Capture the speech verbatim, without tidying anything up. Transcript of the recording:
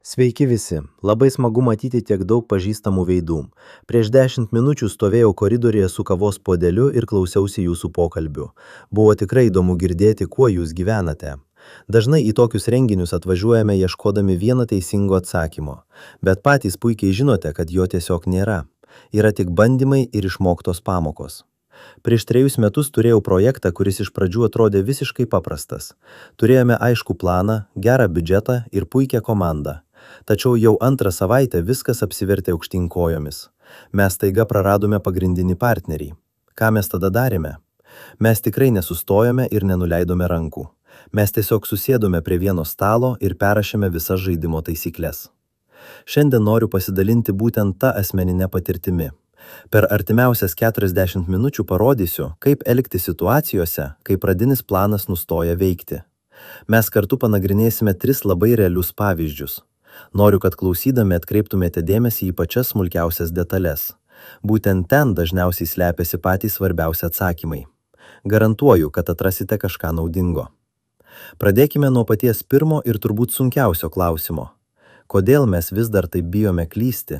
Sveiki visi, labai smagu matyti tiek daug pažįstamų veidų. Prieš dešimt minučių stovėjau koridoriuje su kavos puodeliu ir klausiausi jūsų pokalbių. Buvo tikrai įdomu girdėti, kuo jūs gyvenate. Dažnai į tokius renginius atvažiuojame ieškodami vieno teisingo atsakymo, bet patys puikiai žinote, kad jo tiesiog nėra. Yra tik bandymai ir išmoktos pamokos. Prieš trejus metus turėjau projektą, kuris iš pradžių atrodė visiškai paprastas. Turėjome aiškų planą, gerą biudžetą ir puikią komandą. Tačiau jau antrą savaitę viskas apsivertė aukštyn kojomis. Mes staiga praradome pagrindinį partnerį. Ką mes tada darėme? Mes tikrai nesustojome ir nenuleidome rankų. Mes tiesiog susėdome prie vieno stalo ir perrašėme visas žaidimo taisyklės. Šiandien noriu pasidalinti būtent tą asmeninę patirtimi. Per artimiausias keturiasdešimt minučių parodysiu, kaip elgtis situacijose, kai pradinis planas nustoja veikti. Mes kartu panagrinėsime tris labai realius pavyzdžius. Noriu, kad klausydami atkreiptumėte dėmesį į pačias smulkiausias detalės. Būtent ten dažniausiai slepiasi patys svarbiausi atsakymai. Garantuoju, kad atrasite kažką naudingo. Pradėkime nuo paties pirmo ir turbūt sunkiausio klausimo. Kodėl mes vis dar taip bijome klysti,